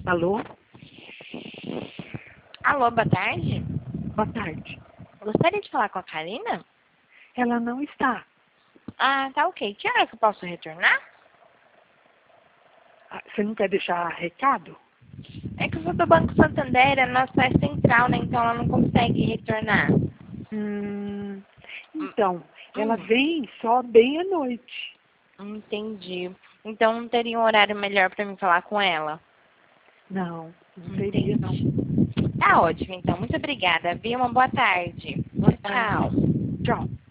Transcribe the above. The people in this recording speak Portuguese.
Alô? Alô, boa tarde. Boa tarde. Gostaria de falar com a Karina? Ela não está. Ah, tá ok. Que hora que eu posso retornar? Você não quer deixar recado? É que eu sou do Banco Santander, a nossa é central, né? Então ela não consegue retornar. Então, ela Hum, vem só bem à noite. entendi. Então não teria um horário melhor pra mim falar com ela? Não, não teria, não. Tá ótimo, então. Muito obrigada, viu? Uma boa tarde. Boa tarde. Tchau. Tchau.